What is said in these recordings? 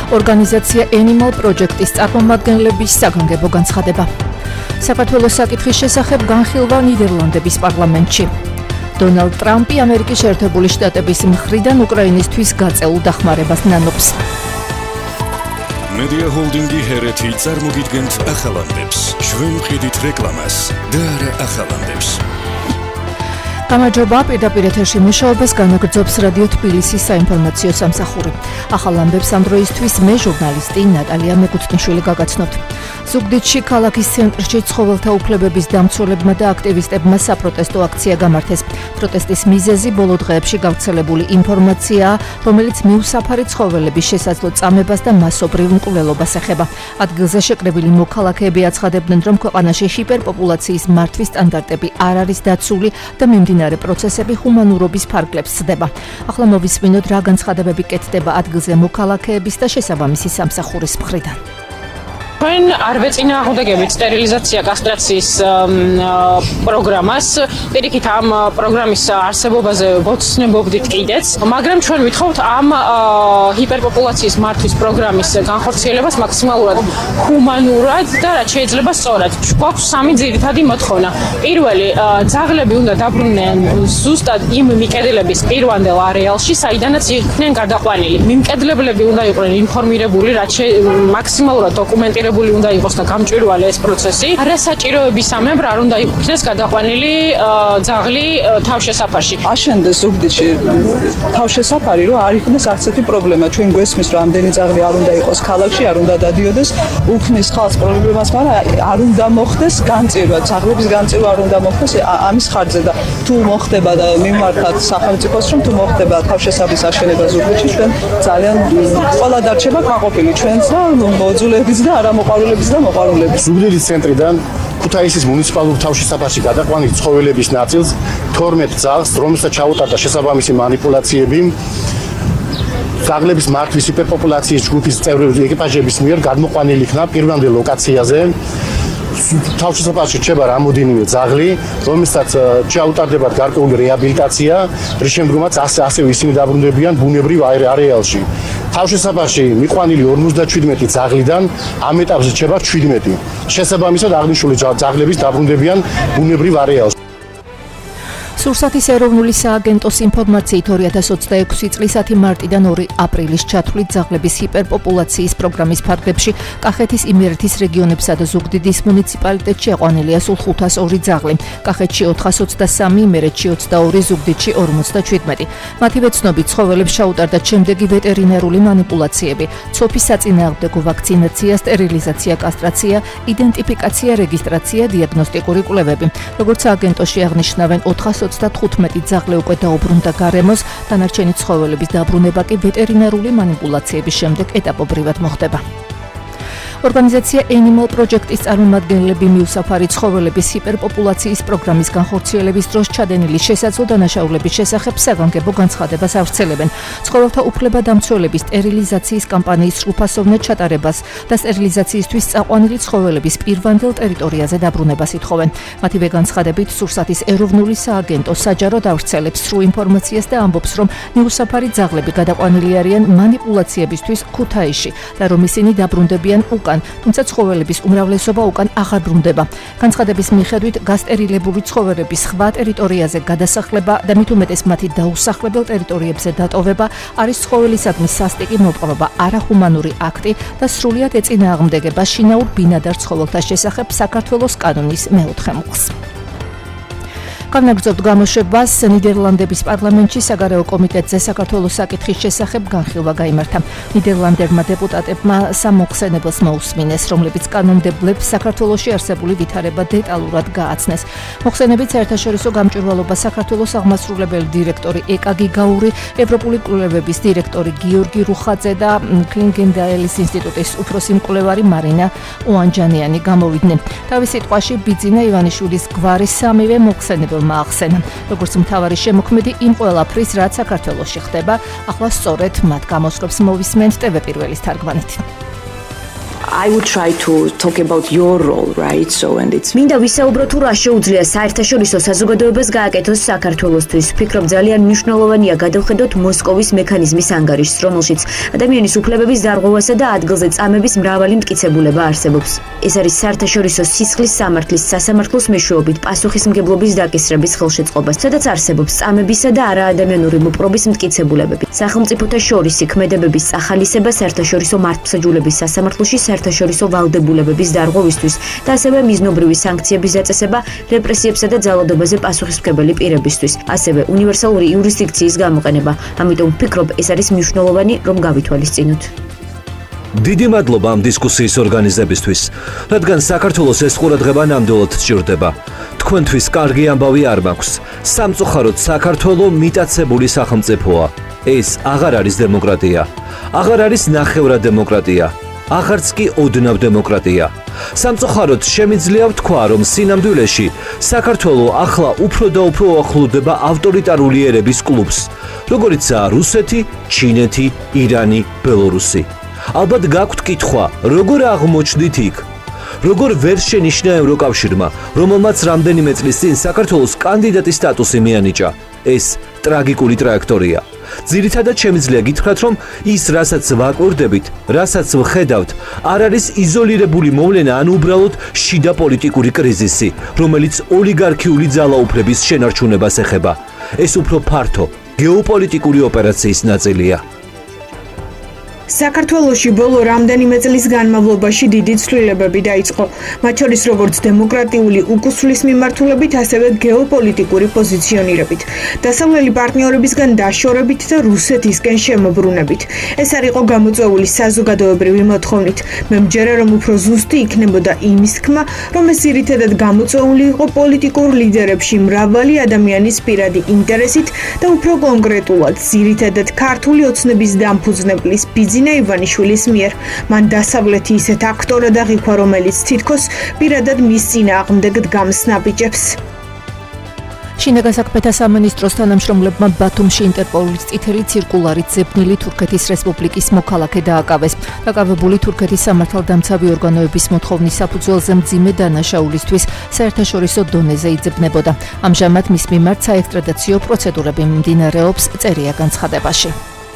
ორგანიზაცია Animal Project-ის წარმომადგენლების საგანგებო განცხადება. საქართველოს საკითხის შესახებ განხილვა ნიდერლანდების პარლამენტში. დონალდ ტრამპი ამერიკის შეერთებული შტატების მხრიდან უკრაინისთვის გაწეულ დახმარებას ნანობს. Media Holding-ი ჰერეთი წარმოგიდგენთ ახალანდებს. ჩვენ ვყიდით რეკლამას და არა ახალანდებს. გამარჯობა, პირდაპირ ეთერში მუშაობას განაგრძობს რადიო თბილისის საინფორმაციო სამსახური. ახალ ამბებს ამ დროისთვის მე ჟურნალისტი ნატალია მეკუთვნიშვილი გაგაცნობთ. ზუგდიდში ქალაქის ცენტრში ცხოველთა უფლებების დამცველებმა და აქტივისტებმა საპროტესტო აქცია გამართეს. პროტესტის მიზეზი ბოლო დღეებში გავრცელებული ინფორმაციაა, რომელიც მიუსაფარი ცხოველების შესაძლო წამებას და მასობრივ მკვლელობას ეხება. ადგილზე შეკრებილი მოქალაქეები აცხადებდნენ, რომ ქვეყანაში ჰიპერპოპულაციის მართვის სტანდარტები არ არის დაცული და მიმდინარე პროცესები ჰუმანურობის ფარგლებს სდება. ახლა მოვისმინოთ, რა განცხადებები კეთდება ადგილზე მოქალაქეების და შესაბამისი სამსახურის მხრიდან. ჩვენ არ ვეწინააღმდეგებით სტერილიზაცია კასტრაციის პროგრამას. პირიქით ამ პროგრამის არსებობაზე ვოცნებობდით კიდეც, მაგრამ ჩვენ ვითხოვთ ამ ჰიპერპოპულაციის მართვის პროგრამის განხორციელებას მაქსიმალურად ჰუმანურად და რაც შეიძლება სწორად. გვაქვს სამი ძირითადი მოთხოვნა. პირველი, ძაღლები უნდა დაბრუნდნენ ზუსტად იმ მიკედლების პირვანდელ არეალში, საიდანაც იქნენ გადაყვანილი. მიმკედლებლები უნდა იყვნენ ინფორმირებული, რაც მაქსიმალურად დოკუმენტირებული უნდა იყოს და გამჭვირვალე ეს პროცესი. არასაჭიროებისამებრ არ უნდა იქნეს გადაყვანილი ძაღლი თავშესაფარში. აშენდეს ზუგდიდში თავშესაფარი, რომ არ იქნეს არც ერთი პრობლემა. ჩვენ გვესმის, რომ ამდენი ძაღლი არ უნდა იყოს ქალაქში, არ უნდა დადიოდეს, უქმნის ხალხს პრობლემას, მაგრამ არ უნდა მოხდეს განწირვა, ძაღლების განწირვა არ უნდა მოხდეს ამის ხარჯზე და თუ მოხდება და მიმართავთ სახელმწიფოს, რომ თუ მოხდება თავშესაფრის აშენება ზუგდიდში, ჩვენ ძალიან ყველა დარჩება გაყოფილი ჩვენც და მოძულების და არამოყვარულების და მოყვარულების. ზუგდიდის ცენტრიდან ქუთაისის მუნიციპალურ თავშესაფარში გადაყვანილი ცხოველების ნაწილს 12 ძაღლს, რომელსაც ჩაუტარდა შესაბამისი манипуляციები, ძაღლების მართვის ჰიპერპოპულაციის ჯგუფის წევრების ეკიპაჟების მიერ გადმოყვანილი იქნა პირვანდელ ლოკაციაზე. თავშესაფარში რჩება რამოდენიმე ძაღლი, რომელსაც ჩაუტარდებათ გარკვეული რეაბილიტაცია, რის შემდგომაც ასევე ისინი დაბრუნდებიან ბუნებრივ არეალში. თავშესაფარში მიყვანილი 57 ძაღლიდან ამ ეტაპზე რჩება 17. შესაბამისად აღნიშნული ძაღლების დაბრუნდებიან ბუნებრივ არეალში. სურსათის ეროვნული სააგენტოს ინფორმაციით 2026 წლის 10 მარტიდან 2 აპრილის ჩათვლით ძაღლების ჰიპერპოპულაციის პროგრამის ფარგლებში კახეთის იმერეთის რეგიონებსა და ზუგდიდის მუნიციპალიტეტში აყვანილია სულ 502 ძაღლი. კახეთში 423, იმერეთში 22, ზუგდიდში 57. მათივე ცნობით ცხოველებს ჩაუტარდა შემდეგი ვეტერინარული манипуляციები: ცოფის საწინააღმდეგო ვაქცინაცია, სტერილიზაცია, კასტრაცია, იდენტიფიკაცია, რეგისტრაცია, დიაგნოსტიკური კვლევები. როგორც სააგენტოში აღნიშნავენ, 415 ძაღლი უკვე დაუბრუნდა გარემოს, დანარჩენი ცხოველების დაბრუნება კი ვეტერინარული манипуляციების შემდეგ ეტაპობრივად მოხდება. ორგანიზაცია Animal Project-ის წარმომადგენლები მიუსაფარი ცხოველების ჰიპერპოპულაციის პროგრამის განხორციელების დროს ჩადენილი შესაძლო დანაშაულების შესახებ საგანგებო განცხადებას ავრცელებენ. ცხოველთა უფლებადამცველების სტერილიზაციის კამპანიის სრულფასოვნად ჩატარებას და სტერილიზაციისთვის წაყვანილი ცხოველების პირვანდელ ტერიტორიაზე დაბრუნებას ითხოვენ. მათივე განცხადებით, სურსათის ეროვნული სააგენტო საჯაროდ ავრცელებს სრულ ინფორმაციას და ამბობს, რომ მიუსაფარი ძაღლები გადაყვანილი არიან манипуляციებისთვის ქუთაისში და რომ ისინი დაბრუნდებიან უკან, თუმცა ცხოველების უმრავლესობა უკან აღარ ბრუნდება. განცხადების მიხედვით, გასტერილებული ცხოველების სხვა ტერიტორიაზე გადასახლება და მით უმეტეს მათი დაუსახლებელ ტერიტორიებზე დატოვება არის ცხოველისადმი სასტიკი მოპყრობა, არაჰუმანური აქტი და სრულიად ეწინააღმდეგება შინაურ ბინადარ ცხოველთა შესახებ საქართველოს კანონის მეოთხე მუხლს. განაგრძობთ გამოშვებას ნიდერლანდების პარლამენტში საგარეო კომიტეტზე საქართველოს საკითხის შესახებ განხილვა გაიმართა. ნიდერლანდერმა დეპუტატებმა სამ მოხსენებელს მოუსმინეს, რომლებიც კანონმდებლებს საქართველოში არსებული ვითარება დეტალურად გააცნეს. მოხსენებით საერთაშორისო გამჭვირვალობა საქართველოს აღმასრულებელი დირექტორი ეკა გიგაური, ევროპული კვლევების დირექტორი გიორგი რუხაძე და კლინგენდაელის ინსტიტუტის უფროსი მკვლევარი მარინა ოანჯანიანი გამოვიდნენ. თავის სიტყვაში ბიძინა ივანიშვილის გვარი სამივე მოხსენებელ ახსენა, როგორც მთავარი შემოქმედი იმ ყველაფრის, რაც საქართველოში ხდება, ახლა სწორედ მათ გამოსვლებს მოვისმენთ ტv პირველის თარგმანით. I would try to talk about your role, right? So and it's მინდა ვისაუბრო თუ რა შეუძლია საერთაშორისო საზოგადოებას გააკეთოს საქართველოსთვის. ვფიქრობ ძალიან მნიშვნელოვანია გადავხედოთ მოსკოვის მექანიზმის ანგარიშს, რომელშიც ადამიანის უფლებების დარღვევასა და ადგილზე წამების მრავალი მტკიცებულება არსებობს. ეს არის საერთაშორისო სისხლის სამართლის სასამართლოს მეშვეობით პასუხისმგებლობის დაკისრების ხელშეწყობა, სადაც არსებობს წამებისა და არაადამიანური მოპყრობის მტკიცებულებები. სახელმწიფოთა შორისი ქმედებების წახალისება საერთაშორისო მართლმსაჯულების სასამართლოში საერთაშორისო ვალდებულებების დარღვევისთვის და ასევე მიზნობრივი სანქციების დაწესება რეპრესიებსა და ძალადობაზე პასუხისმგებელი პირებისთვის, ასევე უნივერსალური იურისდიქციის გამოყენება. ამიტომ ვფიქრობ, ეს არის მნიშვნელოვანი, რომ გავითვალისწინოთ. დიდი მადლობა ამ დისკუსიის ორგანიზებისთვის, რადგან საქართველოს ეს ყურადღება ნამდვილად სჭირდება. თქვენთვის კარგი ამბავი არ მაქვს. სამწუხაროდ საქართველო მიტაცებული სახელმწიფოა. ეს აღარ არის დემოკრატია. აღარ არის ნახევრად დემოკრატია. აღარც კი ოდნავ დემოკრატია. სამწუხაროდ შემიძლია ვთქვა, რომ სინამდვილეში საქართველო ახლა უფრო და უფრო ახლოვდება ავტორიტარული ერების კლუბს, როგორიცაა რუსეთი, ჩინეთი, ირანი, ბელორუსი. ალბათ გაქვთ კითხვა, როგორ აღმოჩნდით იქ? როგორ ვერ შენიშნა ევროკავშირმა, რომელმაც რამდენიმე წლის წინ საქართველოს კანდიდატის სტატუსი მიანიჭა? ეს ტრაგიკული ტრაექტორია. ძირითადად შემიძლია გითხრათ, რომ ის, რასაც ვაკვირდებით, რასაც ვხედავთ, არ არის იზოლირებული მოვლენა, ან უბრალოდ შიდა პოლიტიკური კრიზისი, რომელიც ოლიგარქიული ძალაუფლების შენარჩუნებას ეხება. ეს უფრო ფართო გეოპოლიტიკური ოპერაციის ნაწილია. საქართველოში ბოლო რამდენიმე წლის განმავლობაში დიდი ცვლილებები დაიწყო, მათ შორის როგორც დემოკრატიული უკუსვლის მიმართულებით, ასევე გეოპოლიტიკური პოზიციონირებით, დასავლელი პარტნიორებისგან დაშორებით და რუსეთისკენ შემოbrunებით. ეს არ იყო გამოწვეული საზოგადოებრივი მოთხოვნით. მე მჯერა, რომ უფრო ზუსტი იქნებოდა იმის თქმა, რომ ეს ძირითადად გამოწვეული იყო პოლიტიკურ ლიდერებში მრავალი ადამიანის პირადი ინტერესით და უფრო კონკრეტულად, ძირითადად ქართული ოცნების დამფუძნებლის ბიძინა ივანიშვილის მიერ. მან დასავლეთი ისეთ აქტორად აღიქვა, რომელიც თითქოს პირადად მის წინააღმდეგ დგამს ნაბიჯებს. შინაგან საქმეთა სამინისტროს თანამშრომლებმა ბათუმში ინტერპოლის წითელი ციρკულარით ზებნილი თურქეთის რესპუბლიკის მოქალაქე დააკავეს. დაკავებული თურქეთის სამართალდამცავი ორგანოების მოთხოვნის საფუძველზე მძიმე დანაშაულისთვის საერთაშორისო დონეზე იძებნებოდა. ამჟამად მის მიმართ საექსტრადიციო პროცედურები მიმდინარეობს წერია განცხადებაში.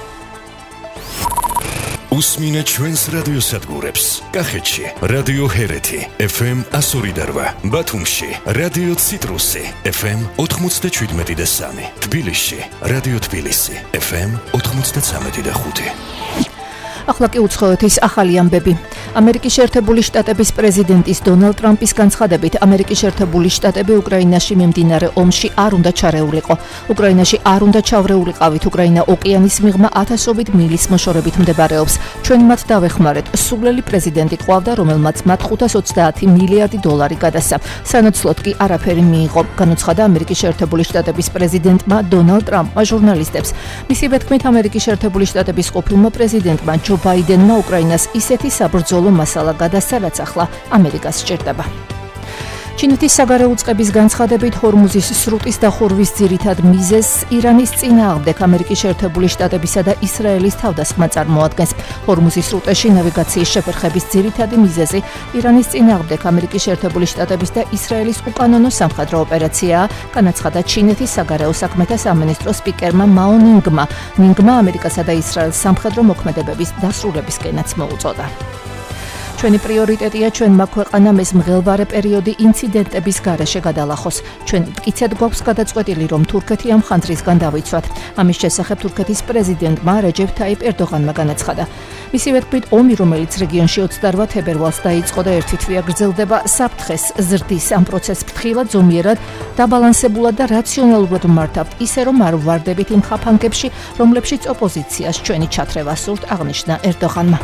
უსმინე ჩვენს რადიოსადგურებს. კახეთში რადიო ჰერეთი FM 102.8, ბათუმში რადიო ციტრუსი FM 97.3, თბილისში რადიო თბილისი FM 93.5. ახლა კი უცხოეთის ახალი ამბები. ამერიკის შეერთებული შტატების პრეზიდენტის დონალდ ტრამპის განცხადებით, ამერიკის შეერთებული შტატები უკრაინაში მიმდინარე ომში არ უნდა ჩარეულიყო. უკრაინაში არ უნდა ჩავრეულიყავით. უკრაინა ოკეანის მიღმა ათასობით მილის მოშორებით მდებარეობს. ჩვენ მათ დავეხმარეთ. სულელი პრეზიდენტი ყავდა, რომელმაც მათ 520 მილიარდი დოლარი გადასცა. სანაცვლოდ კი არაფერი მიიღო. განუცხადა ამერიკის შეერთებული შტატების პრეზიდენტმა დონალდ ტრამპმა ჟურნალისტებს. მისივე თქმით, ამერიკის შეერთებული შტატების ყოფილმა პრეზიდენტმა ჯო ბაიდენმა უკრაინას ისეთი საბრძოლო მასალა გადასცა, რაც ახლა ამერიკას სჭირდება. ჩინეთის საგარეო უწყების განცხადებით, ჰორმუზის სრუტის დახურვის ძირითად მიზეზს ირანის წინააღმდეგ ამერიკის შეერთებული შტატებისა და ისრაელის თავდასხმა წარმოადგენს. ჰორმუზის სრუტეში ნავიგაციის შეფერხების ძირითადი მიზეზი ირანის წინააღმდეგ ამერიკის შეერთებული შტატების და ისრაელის უკანონო სამხედრო ოპერაციაა, განაცხადა ჩინეთის საგარეო საქმეთა სამინისტროს სპიკერმა მაო ნინგმა. ნინგმა ამერიკასა და ისრაელს სამხედრო მოქმედებების დასრულებისკენაც მოუწოდა. ჩვენი პრიორიტეტია ჩვენმა ქვეყანამ ეს მღელვარე პერიოდი ინციდენტების გარეშე გადალახოს. ჩვენ მტკიცედ გვაქვს გადაწყვეტილი, რომ თურქეთი ამ ხანძრისგან დავიცვათ. ამის შესახებ თურქეთის პრეზიდენტმა რეჯეფ თაიპ ერდოღანმა განაცხადა. მისივე თქმით, ომი, რომელიც რეგიონში 28 თებერვალს დაიწყო და ერთი თვეა გრძელდება, საფრთხეს ზრდის. ამ პროცესს ფრთხილად, ზომიერად, დაბალანსებულად და რაციონალურად ვმართავთ, ისე რომ არ ვარდებით იმ ხაფანგებში, რომლებშიც ოპოზიციას ჩვენი ჩათრევა სურთ, აღნიშნა ერდოღანმა.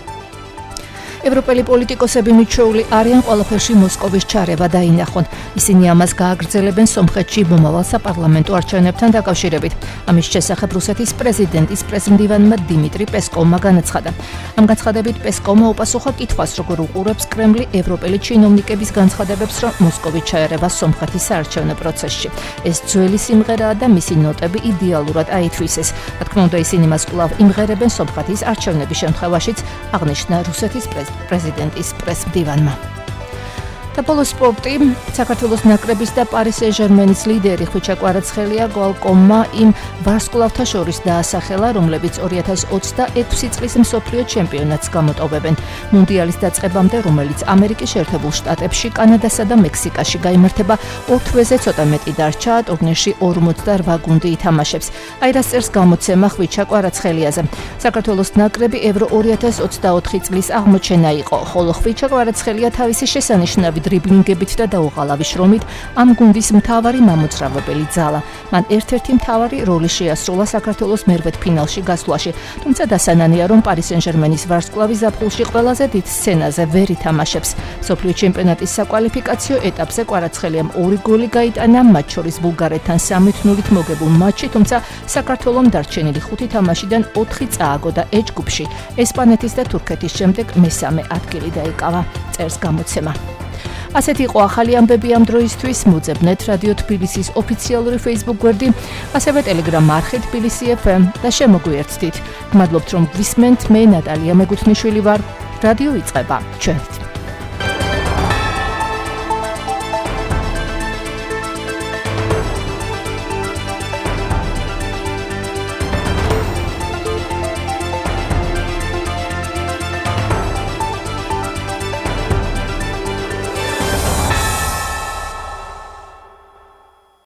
ევროპელი პოლიტიკოსები მიჩვეული არიან ყველაფერში მოსკოვის ჩარევა დაინახონ. ისინი ამას გააგრძელებენ სომხეთში მომავალ საპარლამენტო არჩევნებთან დაკავშირებით. ამის შესახებ რუსეთის პრეზიდენტის პრესმდივანმა დიმიტრი პესკოვმა განაცხადა. ამ განცხადებით პესკოვმა უპასუხა კითხვას, როგორ უყურებს კრემლი ევროპელი ჩინოვნიკების განცხადებებს, რომ მოსკოვი ჩაერევა სომხეთის საარჩევნო პროცესში. ეს ძველი სიმღერაა და მისი ნოტები იდეალურად აითვისეს. რა თქმა უნდა, ისინი მას კვლავ იმღერებენ სომხეთის არჩევნების შემთხვევაშიც, აღნიშნა რუსეთის პრეზიდენტი. პრეზიდენტის პრესმდივანმა. და ბოლოს სპორტი საქართველოს ნაკრების და პარი სენ-ჟერმენის ლიდერი ხვიჩა კვარაცხელია გვალკომმა იმ ვარსკვლავთა შორის დაასახელა, რომლებიც 2026 წლის მსოფლიო ჩემპიონატს გამოტოვებენ. მუნდიალის დაწყებამდე, რომელიც ამერიკის შეერთებულ შტატებში, კანადასა და მექსიკაში გაიმართება, 2 თვეზე ცოტა მეტი დარჩა, ტურნირში 48 გუნდი ითამაშებს. აირას წერს გამოცემა ხვიჩა კვარაცხელიაზე. საქართველოს ნაკრები ევრო 2024 წლის აღმოჩენა იყო, ხოლო ხვიჩა კვარაცხელია თავისი შესანიშნავი დრიბლინგებით და დაუღალავი შრომით ამ გუნდის მთავარი მამოძრავებელი ძალა. მან ერთ-ერთი მთავარი როლი შეასრულა საქართველოს მერვედფინალში გასვლაში, თუმცა დასანანია, რომ პარი სენ-ჟერმენის ვარსკვლავი ზაფხულში ყველაზე დიდ სცენაზე ვერ ითამაშებს. მსოფლიო ჩემპიონატის საკვალიფიკაციო ეტაპზე კვარაცხელიამ 2 გოლი გაიტანა, მათ შორის ბულგარეთთან 3-0-ით მოგებულ მატჩში, თუმცა საქართველოს დარჩენილი 5 თამაშიდან 4 წააგო და H ჯგუფში ესპანეთის და თურქეთის შემდეგ მესამე ადგილი დაიკავა. წერს გამოცემა. ასეთი იყო ახალი ამბები ამ დროისთვის. მოძებნეთ რადიო თბილისის ოფიციალური Facebook გვერდი, ასევე Telegram არხი თბილისი FM და შემოგვიერთდით. გმადლობთ რომ გვისმენთ, მე ნატალია მეგუთნიშვილი ვარ. რადიო იწყება. ჩვენით.